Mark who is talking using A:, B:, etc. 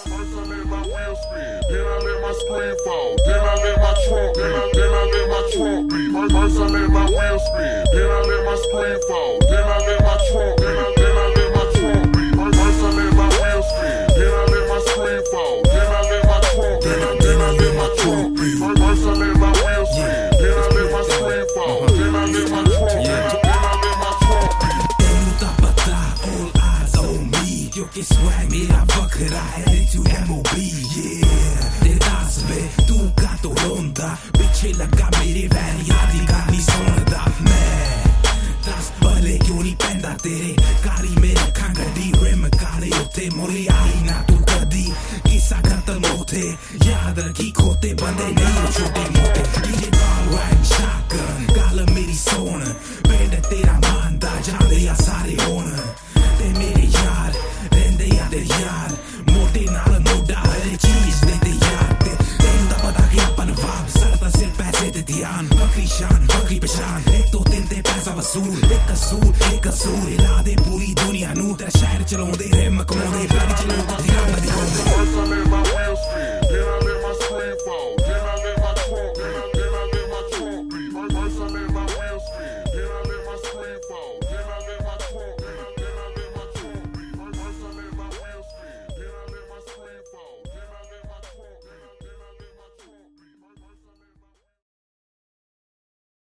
A: First I let my wheel spin, then I let my screen fall, then I let my trunk beat, then I let my trunk beat. First I let my wheel spin, then I let my screen fall, then I let my trunk beat, then I let my trunk beat. First I let my wheel spin, then I let my screen fall, then I let my trunk beat, then I let my trunk beat. First I let my wheel spin, then I let my screen fall, then I let my trunk beat, then I let my trunk beat.
B: तेनू ता पता all eyes on me क्योंकि swag मेरा वखरा है to MOB yeah तेरे दास वे तू का तो रोंदा पीछे लगा मेरे वैन याद ही गानी सुनदा मैं दस भले क्यों नहीं पैंदा तेरे कारी मेरे खांगड़ी रिम काले उते मोरे आई ना तू कदी किस्सा खत्म होते याद रखी खोते बंदे नहीं छोटे मोटे डीजे बॉल वाइन शॉटगन गाल मेरी सोन बैंड तेरा मानदा जाने या सारे होन ते मेरे यार रहंदे यार मोटे नाल मोटा हर चीज देते यार ते तेनू दा पता कि अपन वाप सरदा सिर पैसे ते ध्यान बकरी शान बकरी पहचान एक तो दिन ते पैसा वसूल एक कसूर हिला दे पूरी दुनिया नू तेरा शहर चलाਉਂਦੇ ਰਿਮ ਕਮਾਉਂਦੇ गाड़ी चलाਉਂਦੇ ध्यान ना दिखाਉਂਦੇ
A: First I let my wheel spin.